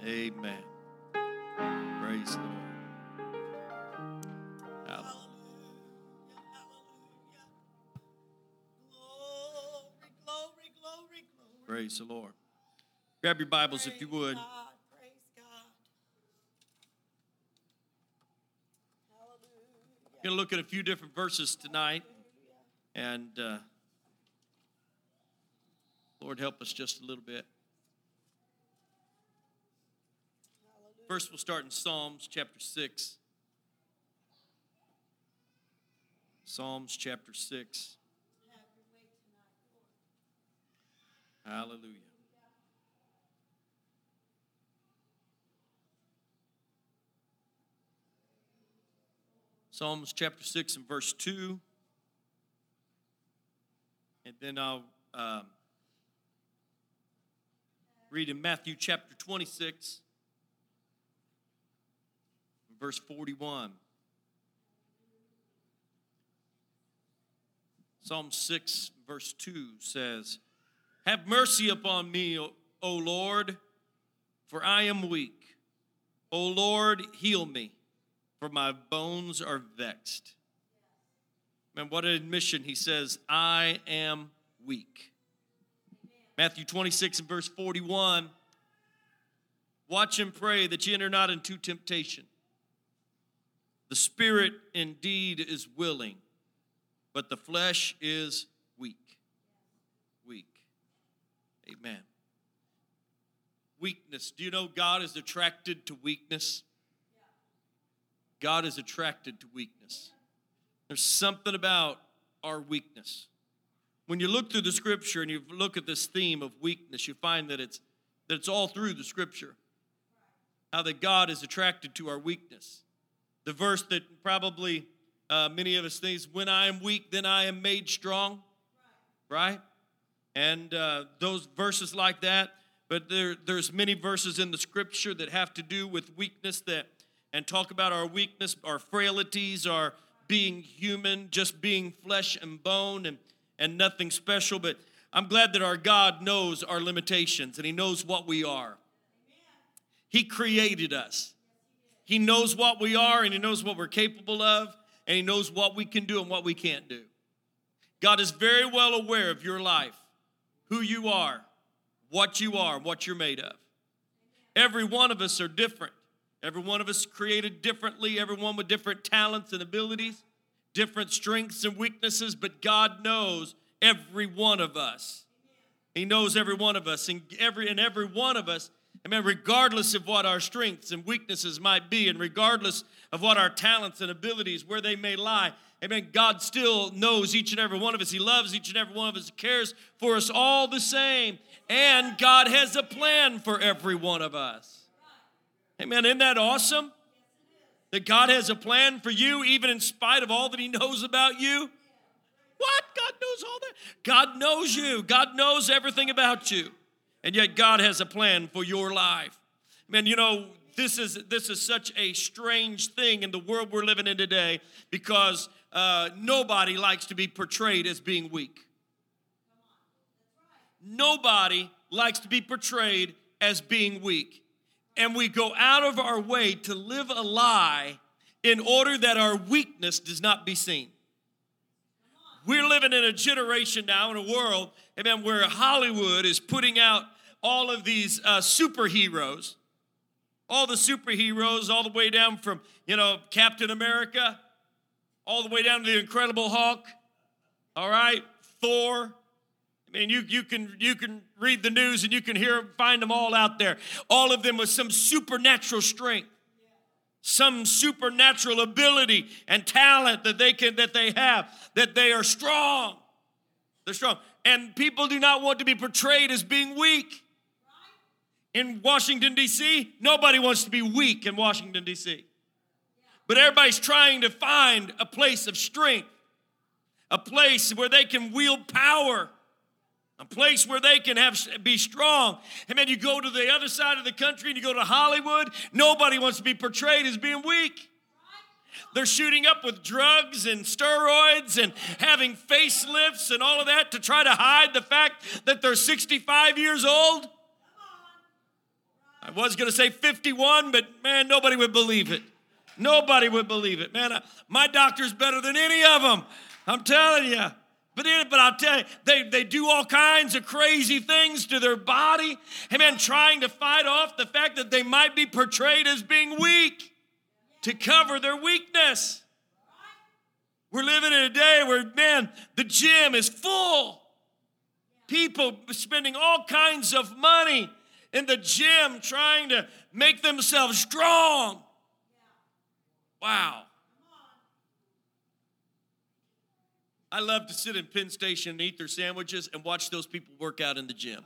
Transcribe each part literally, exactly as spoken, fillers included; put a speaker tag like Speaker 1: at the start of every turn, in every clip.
Speaker 1: Amen. Praise the Lord. Hallelujah.
Speaker 2: Glory, glory, glory, glory.
Speaker 1: Praise the Lord. Grab your Bibles if you would.
Speaker 2: God, praise God. Hallelujah.
Speaker 1: We're going to look at a few different verses tonight. And uh, Lord, help us just a little bit. First, we'll start in Psalms chapter six. Psalms chapter six. Hallelujah. Psalms chapter six and verse two. And then I'll um, read in Matthew chapter twenty-six, verse forty-one. Psalm six, verse two says, "Have mercy upon me, O, o Lord, for I am weak. O Lord, heal me, for my bones are vexed." Man, what an admission. He says, I am weak. Matthew twenty-six and verse forty-one, "Watch and pray that ye enter not into temptation. The spirit indeed is willing, but the flesh is weak." Weak. Amen. Weakness. Do you know God is attracted to weakness? God is attracted to weakness. There's something about our weakness. When you look through the scripture and you look at this theme of weakness, you find that it's that it's all through the scripture. How that God is attracted to our weakness. The verse that probably uh, many of us think is, "When I am weak, then I am made strong." Right? And uh, those verses like that. But there, there's many verses in the scripture that have to do with weakness that and talk about our weakness, our frailties, our being human, just being flesh and bone and, and nothing special. But I'm glad that our God knows our limitations and he knows what we are. He created us. He knows what we are and he knows what we're capable of and he knows what we can do and what we can't do. God is very well aware of your life, who you are, what you are, what you're made of. Every one of us are different. Every one of us created differently, everyone with different talents and abilities, different strengths and weaknesses, but God knows every one of us. He knows every one of us, and every and every one of us, I mean, regardless of what our strengths and weaknesses might be, and regardless of what our talents and abilities, where they may lie, amen, God still knows each and every one of us. He loves each and every one of us. He cares for us all the same, and God has a plan for every one of us. Amen. Isn't that awesome? That God has a plan for you, even in spite of all that he knows about you? What? God knows all that? God knows you. God knows everything about you. And yet God has a plan for your life. Man, you know, this is this is such a strange thing in the world we're living in today because uh, nobody likes to be portrayed as being weak. Nobody likes to be portrayed as being weak. And we go out of our way to live a lie in order that our weakness does not be seen. We're living in a generation now, in a world, amen, where Hollywood is putting out all of these uh, superheroes, all the superheroes, all the way down from, you know, Captain America, all the way down to the Incredible Hulk, all right, Thor. I mean, you, you can you can read the news and you can hear find them all out there. All of them with some supernatural strength, some supernatural ability and talent that they can that they have, that they are strong. They're strong. And people do not want to be portrayed as being weak. In Washington, D C, nobody wants to be weak in Washington, D C. But everybody's trying to find a place of strength, a place where they can wield power. A place where they can have be strong. And then you go to the other side of the country and you go to Hollywood. Nobody wants to be portrayed as being weak. They're shooting up with drugs and steroids and having facelifts and all of that to try to hide the fact that they're sixty-five years old. I was going to say fifty-one, but man, nobody would believe it. Nobody would believe it. Man, I, my doctor's better than any of them. I'm telling you. But, it, but I'll tell you, they, they do all kinds of crazy things to their body. Hey, man, trying to fight off the fact that they might be portrayed as being weak to cover their weakness. We're living in a day where, man, the gym is full. People spending all kinds of money in the gym trying to make themselves strong. Wow. I love to sit in Penn Station and eat their sandwiches and watch those people work out in the gym.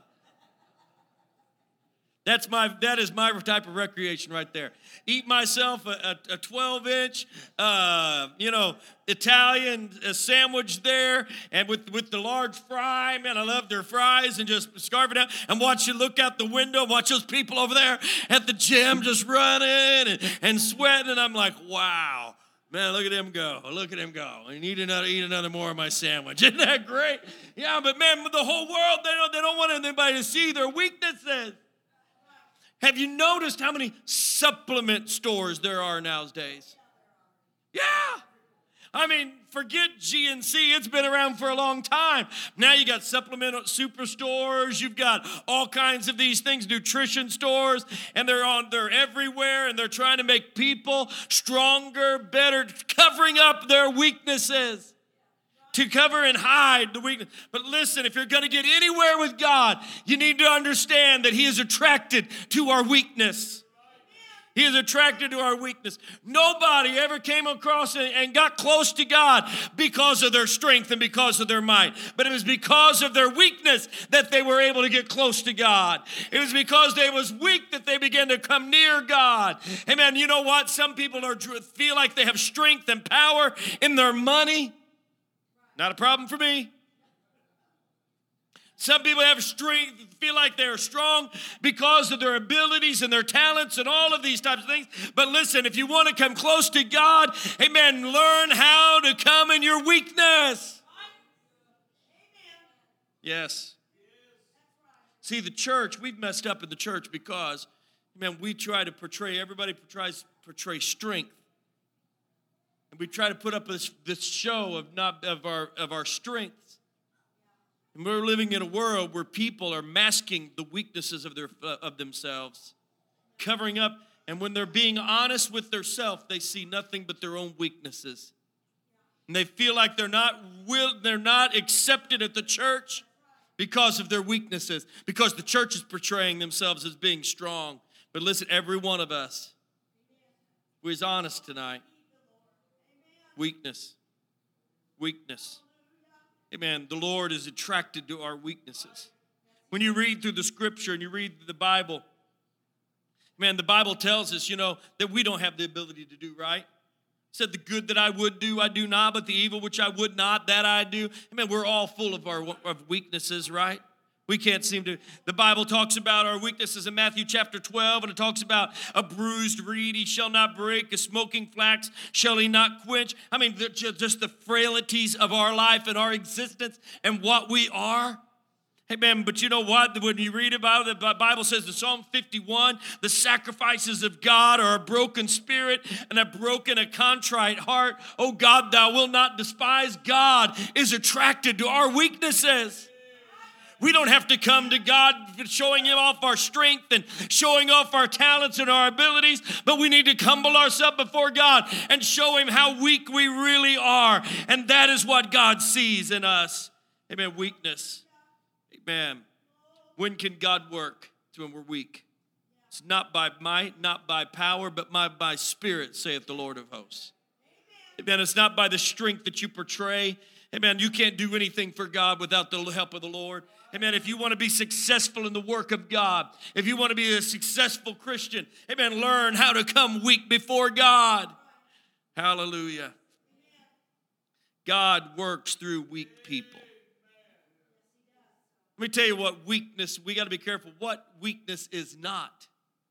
Speaker 1: That's my, that is my type of recreation right there. Eat myself a, a, a twelve inch, uh, you know, Italian a sandwich there, and with, with the large fry, man, I love their fries, and just scarf it out, and watch you look out the window, watch those people over there at the gym just running and, and sweating, and I'm like, wow. Man, look at him go. Look at him go. And eat another, eat another more of my sandwich. Isn't that great? Yeah, but man, the whole world, they don't, they don't want anybody to see their weaknesses. Have you noticed how many supplement stores there are nowadays? Yeah. I mean, forget G N C. It's been around for a long time. Now you got supplement superstores. You've got all kinds of these things, nutrition stores, and they're on. They're everywhere, and they're trying to make people stronger, better, covering up their weaknesses. To cover and hide the weakness. But listen, if you're going to get anywhere with God, you need to understand that He is attracted to our weakness. He is attracted to our weakness. Nobody ever came across and got close to God because of their strength and because of their might. But it was because of their weakness that they were able to get close to God. It was because they was weak that they began to come near God. Amen. You know what? Some people are feel like they have strength and power in their money. Not a problem for me. Some people have strength, feel like they're strong because of their abilities and their talents and all of these types of things. But listen, if you want to come close to God, amen, learn how to come in your weakness. Yes. See, the church, we've messed up in the church because, man, we try to portray, everybody tries to portray strength. And we try to put up this, this show of not of our of our strengths. And we're living in a world where people are masking the weaknesses of their uh, of themselves, covering up. And when they're being honest with themselves, they see nothing but their own weaknesses. And they feel like they're not will they're not accepted at the church because of their weaknesses, because the church is portraying themselves as being strong. But listen, every one of us who is honest tonight. Weakness. Weakness. Amen. The Lord is attracted to our weaknesses. When you read through the scripture and you read the Bible, man, the Bible tells us, you know, that we don't have the ability to do right. It said, the good that I would do, I do not, but the evil which I would not, that I do. Amen. We're all full of our of weaknesses, right? We can't seem to. The Bible talks about our weaknesses in Matthew chapter twelve, and it talks about a bruised reed he shall not break, a smoking flax shall he not quench. I mean, just the frailties of our life and our existence and what we are. Hey, man, but you know what? When you read about it, the Bible says in Psalm fifty-one, the sacrifices of God are a broken spirit and a broken, a contrite heart. Oh, God, thou wilt not despise. God is attracted to our weaknesses. We don't have to come to God showing Him off our strength and showing off our talents and our abilities, but we need to humble ourselves before God and show Him how weak we really are. And that is what God sees in us. Amen. Weakness. Amen. When can God work? It's when we're weak. It's not by might, not by power, but by, by spirit, saith the Lord of hosts. Amen. It's not by the strength that you portray. Amen. You can't do anything for God without the help of the Lord. Amen. If you want to be successful in the work of God, if you want to be a successful Christian, amen, learn how to come weak before God. Hallelujah. God works through weak people. Let me tell you what weakness, we got to be careful. What weakness is not.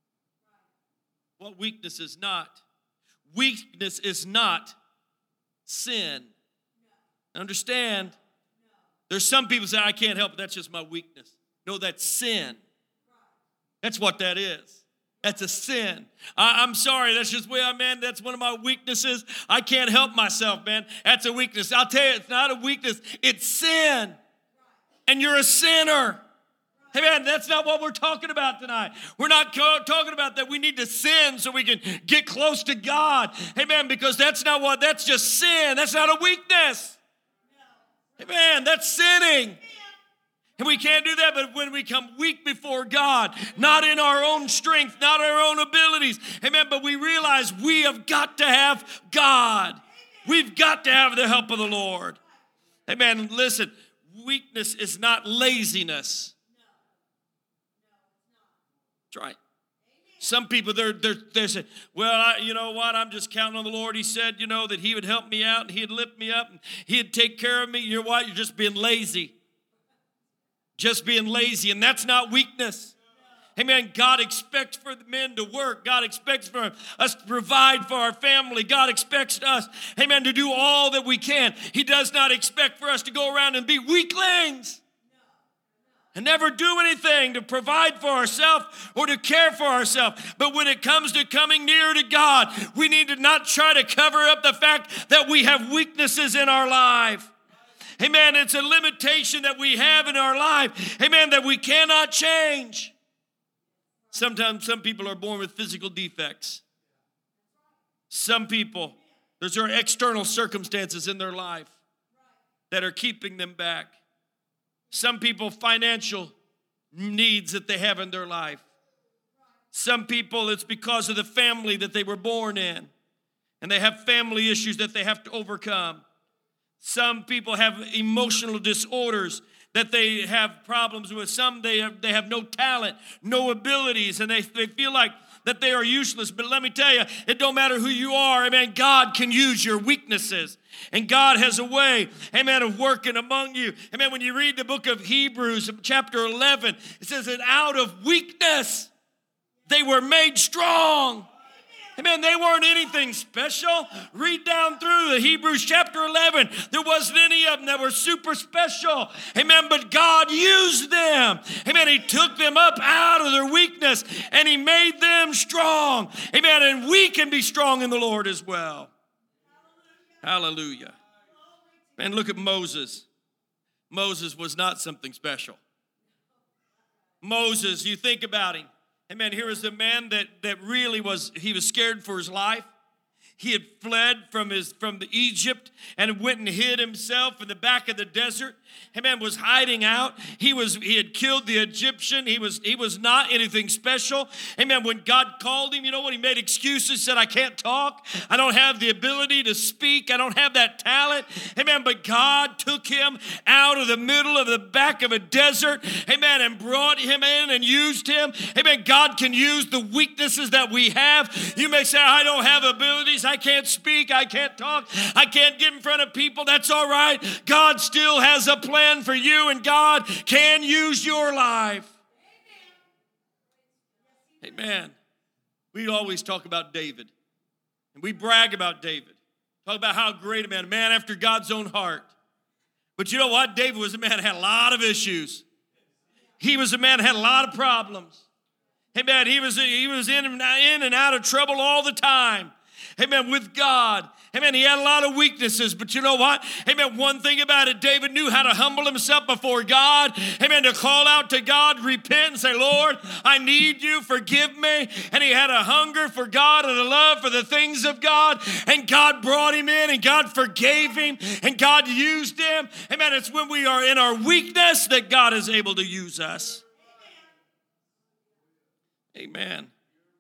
Speaker 1: What weakness is not. Weakness is not sin. Understand, there's some people say, I can't help it, that's just my weakness. No, that's sin. That's what that is. That's a sin. I, I'm sorry, that's just where I'm at. That's one of my weaknesses. I can't help myself, man. That's a weakness. I'll tell you, it's not a weakness. It's sin. And you're a sinner. Hey, man, that's not what we're talking about tonight. We're not co- talking about that we need to sin so we can get close to God. Hey, man, because that's not what, that's just sin. That's not a weakness. Hey, man, that's sinning. And we can't do that, but when we come weak before God, not in our own strength, not our own abilities, amen, but we realize we have got to have God. We've got to have the help of the Lord. Amen. Listen, weakness is not laziness. That's right. Some people, they're, they're, they're saying, well, I, you know what, I'm just counting on the Lord. He said, you know, that he would help me out and he'd lift me up and he'd take care of me. You know what, you're just being lazy. Just being lazy, and that's not weakness. Amen. God expects for the men to work. God expects for us to provide for our family. God expects us, amen, to do all that we can. He does not expect for us to go around and be weaklings and never do anything to provide for ourselves or to care for ourselves. But when it comes to coming near to God, we need to not try to cover up the fact that we have weaknesses in our life. Amen. It's a limitation that we have in our life. Amen. That we cannot change. Sometimes some people are born with physical defects. Some people, those are external circumstances in their life that are keeping them back. Some people, financial needs that they have in their life. Some people, it's because of the family that they were born in. And they have family issues that they have to overcome. Some people have emotional disorders that they have problems with. Some they have, they have no talent, no abilities, and they, they feel like that they are useless. But let me tell you, it don't matter who you are. Amen. God can use your weaknesses. And God has a way, amen, of working among you. Amen. When you read the book of Hebrews, chapter eleven, it says that out of weakness, they were made strong. Amen. They weren't anything special. Read down through the Hebrews chapter eleven. There wasn't any of them that were super special. Amen. But God used them. Amen. He took them up out of their weakness and he made them strong. Amen. And we can be strong in the Lord as well. Hallelujah. And look at Moses. Moses was not something special. Moses, you think about him. Amen. Here is a man that, that really was, he was scared for his life. He had fled from his from the Egypt and went and hid himself in the back of the desert. Amen. Was hiding out. He was he had killed the Egyptian. He was he was not anything special. Amen. When God called him, you know what? He made excuses. Said, "I can't talk. I don't have the ability to speak. I don't have that talent." Amen. But God took him out of the middle of the back of a desert. Amen. And brought him in and used him. Amen. God can use the weaknesses that we have. You may say, "I don't have abilities. I can't speak. I can't talk. I can't get in front of people." That's all right. God still has a plan for you, and God can use your life. Amen. Amen. We always talk about David, and we brag about David. Talk about how great a man, a man after God's own heart. But you know what? David was a man that had a lot of issues. He was a man that had a lot of problems. Amen. He was, he was in, in and out of trouble all the time. Amen, with God. Amen, he had a lot of weaknesses, but you know what? Amen, one thing about it, David knew how to humble himself before God. Amen, to call out to God, repent and say, "Lord, I need you, forgive me." And he had a hunger for God and a love for the things of God. And God brought him in and God forgave him and God used him. Amen, it's when we are in our weakness that God is able to use us. Amen.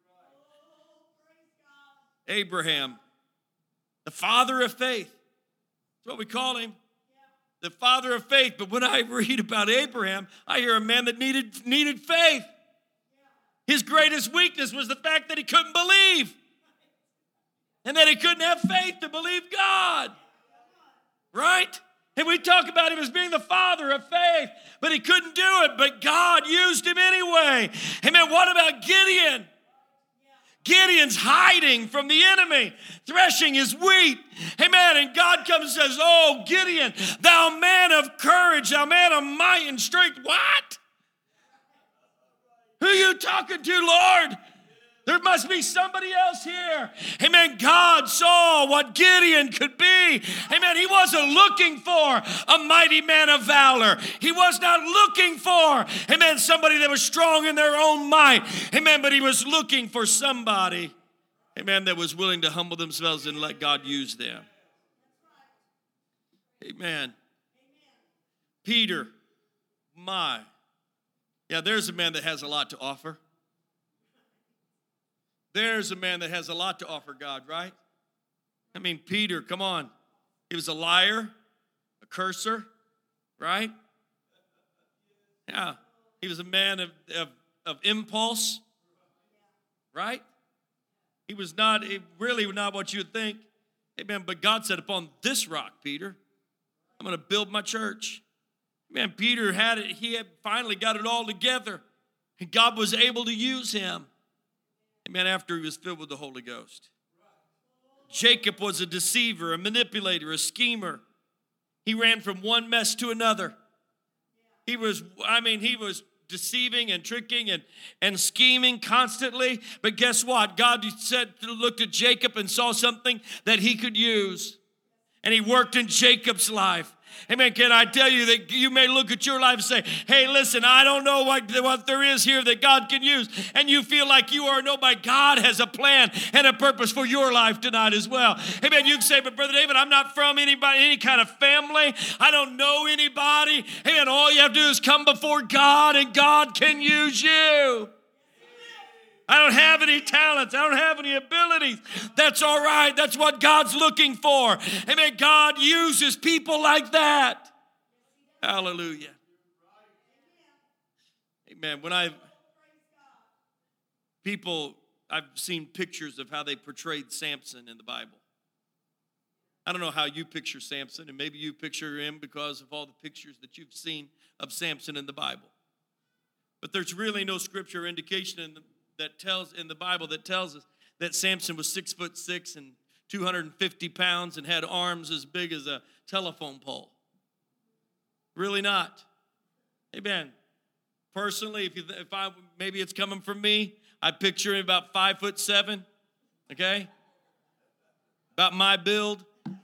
Speaker 1: Abraham, the father of faith. That's what we call him. The father of faith. But when I read about Abraham, I hear a man that needed, needed faith. His greatest weakness was the fact that he couldn't believe. And that he couldn't have faith to believe God. Right? And we talk about him as being the father of faith. But he couldn't do it. But God used him anyway. Amen. What about Gideon? Gideon's hiding from the enemy, threshing his wheat. Amen. And God comes and says, "Oh, Gideon, thou man of courage, thou man of might and strength." What? Who are you talking to, Lord? There must be somebody else here. Amen. God saw what Gideon could be. Amen. He wasn't looking for a mighty man of valor. He was not looking for, amen, somebody that was strong in their own might. Amen. But he was looking for somebody, amen, that was willing to humble themselves and let God use them. Amen. Peter, my. Yeah, there's a man that has a lot to offer. There's a man that has a lot to offer God, right? I mean, Peter, come on. He was a liar, a cursor, right? Yeah. He was a man of, of, of impulse, right? He was not, really not what you would think. Amen. But God said, upon this rock, Peter, I'm going to build my church. Man, Peter had it. He had finally got it all together. And God was able to use him. Amen, after he was filled with the Holy Ghost. Jacob was a deceiver, a manipulator, a schemer. He ran from one mess to another. He was, I mean, he was deceiving and tricking and, and scheming constantly. But guess what? God said, looked at Jacob and saw something that he could use. And he worked in Jacob's life. Amen. Can I tell you that you may look at your life and say, hey, listen, I don't know what, what there is here that God can use. And you feel like you are nobody. God has a plan and a purpose for your life tonight as well. Amen. You can say, but Brother David, I'm not from anybody, any kind of family. I don't know anybody. Amen. All you have to do is come before God and God can use you. I don't have any talents. I don't have any abilities. That's all right. That's what God's looking for. Amen. God uses people like that. Hallelujah. Amen. When I've, people, I've seen pictures of how they portrayed Samson in the Bible. I don't know how you picture Samson, and maybe you picture him because of all the pictures that you've seen of Samson in the Bible. But there's really no scripture indication in the that tells in the Bible that tells us that Samson was six foot six and two hundred fifty pounds and had arms as big as a telephone pole. Really not. Amen. Personally, if you if I maybe it's coming from me, I picture him about five foot seven. Okay, about my build.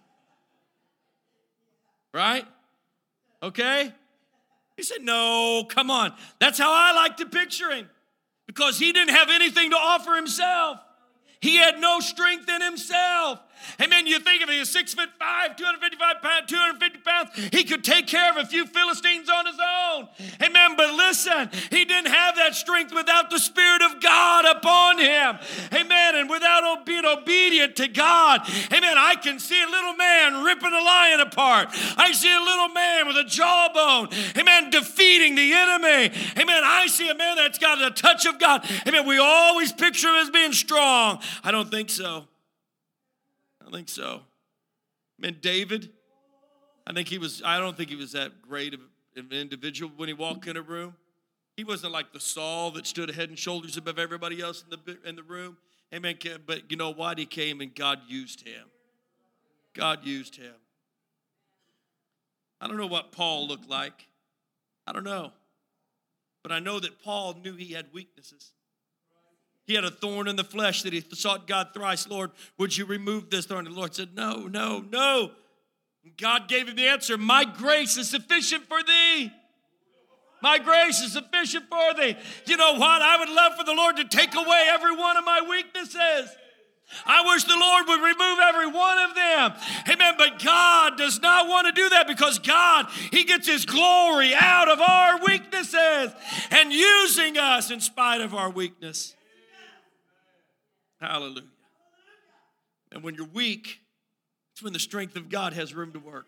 Speaker 1: Right? Okay. He said, "No, come on. That's how I like to picture him." Because he didn't have anything to offer himself. He had no strength in himself. Amen. You think of it, he was six foot five, two hundred fifty-five pounds, two hundred fifty pounds. He could take care of a few Philistines on his own. Amen. But listen, he didn't have that strength without the Spirit of God upon him. Amen. And without being obedient to God. Amen. I can see a little man ripping a lion apart. I see a little man with a jawbone. Amen. Defeating the enemy. Amen. I see a man that's got a touch of God. Amen. We always picture him as being strong. I don't think so. I don't think so. I mean, David, I think he was, I don't think he was that great of an individual when he walked in a room. He wasn't like the Saul that stood head and shoulders above everybody else in the, in the room. Amen. But you know what? He came and God used him. God used him. I don't know what Paul looked like. I don't know. But I know that Paul knew he had weaknesses. He had a thorn in the flesh that he sought God thrice. Lord, would you remove this thorn? And the Lord said, no, no, no. And God gave him the answer. My grace is sufficient for thee. My grace is sufficient for thee. You know what? I would love for the Lord to take away every one of my weaknesses. I wish the Lord would remove every one of them. Amen. But God does not want to do that because God, he gets his glory out of our weaknesses and using us in spite of our weakness. Hallelujah. And when you're weak, it's when the strength of God has room to work.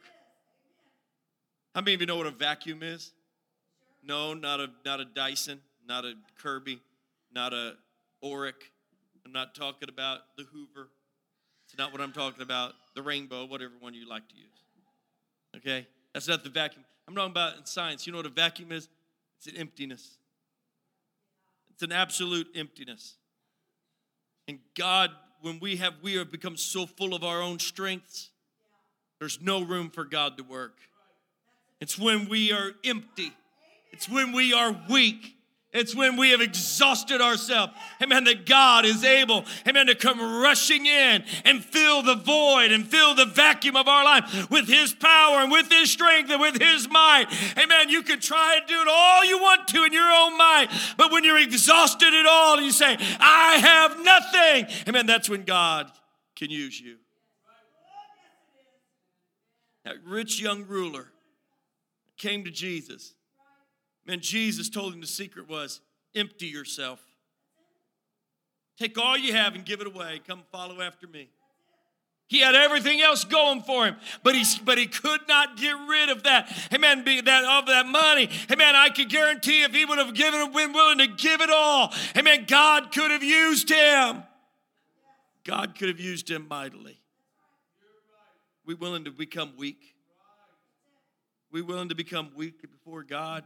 Speaker 1: How many of you know what a vacuum is? No, not a not a Dyson, not a Kirby, not a Oreck. I'm not talking about the Hoover. It's not what I'm talking about. The Rainbow, whatever one you like to use. Okay? That's not the vacuum. I'm talking about in science. You know what a vacuum is? It's an emptiness. It's an absolute emptiness. And God, when we have, we have become so full of our own strengths, there's no room for God to work. It's when we are empty. It's when we are weak. It's when we have exhausted ourselves, amen, that God is able, amen, to come rushing in and fill the void and fill the vacuum of our life with His power and with His strength and with His might. Amen, you can try and do it all you want to in your own might, but when you're exhausted at all and you say, I have nothing, amen, that's when God can use you. That rich young ruler came to Jesus. And Jesus told him the secret was, empty yourself. Take all you have and give it away. Come follow after me. He had everything else going for him, but he, but he could not get rid of that. Amen. Be that of that money. Amen. I could guarantee if he would have given, been willing to give it all, amen, God could have used him. God could have used him mightily. We willing to become weak? We willing to become weak before God?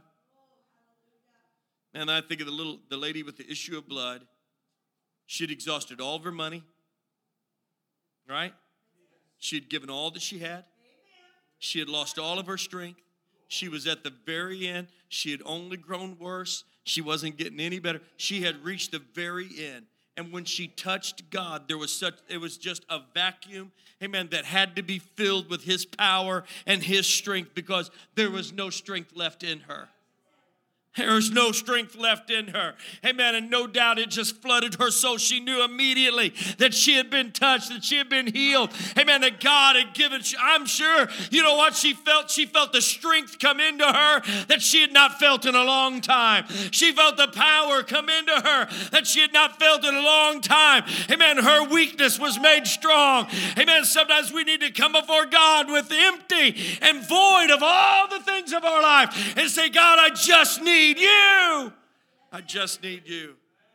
Speaker 1: And I think of the little, the lady with the issue of blood. She had exhausted all of her money, right? She had given all that she had. She had lost all of her strength. She was at the very end. She had only grown worse. She wasn't getting any better. She had reached the very end. And when she touched God, there was such, it was just a vacuum, amen, that had to be filled with His power and His strength because there was no strength left in her. There was no strength left in her. Amen. And no doubt it just flooded her soul. She knew immediately that she had been touched, that she had been healed. Amen. That God had given. I'm sure, you know what she felt? She felt the strength come into her that she had not felt in a long time. She felt the power come into her that she had not felt in a long time. Amen. Her weakness was made strong. Amen. Sometimes we need to come before God with empty and void of all the things of our life and say, God, I just need you. I just need you.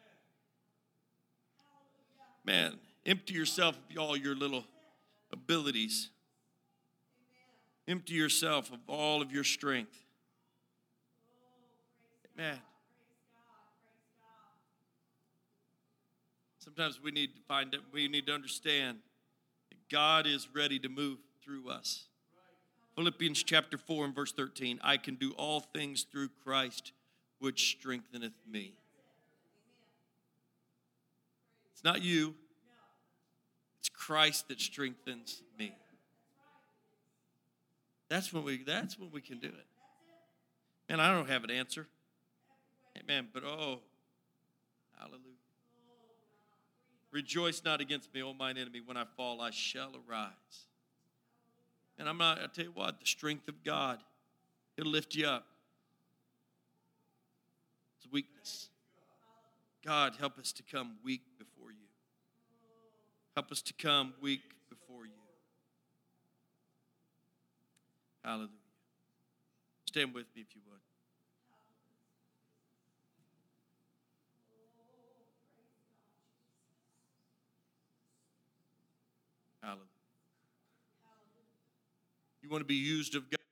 Speaker 1: Man, empty yourself of all your little abilities. Empty yourself of all of your strength. Man. Sometimes we need to find it, we need to understand that God is ready to move through us. Philippians chapter four and verse thirteen, I can do all things through Christ which strengtheneth me. It's not you. It's Christ that strengthens me. That's when we, that's when we can do it. And I don't have an answer. Amen. But oh, hallelujah. Rejoice not against me, O mine enemy. When I fall, I shall arise. And I'm not, I tell you what, the strength of God, it'll lift you up. It's weakness. God, help us to come weak before you. Help us to come weak before you. Hallelujah. Stand with me if you would. Hallelujah. You want to be used of God?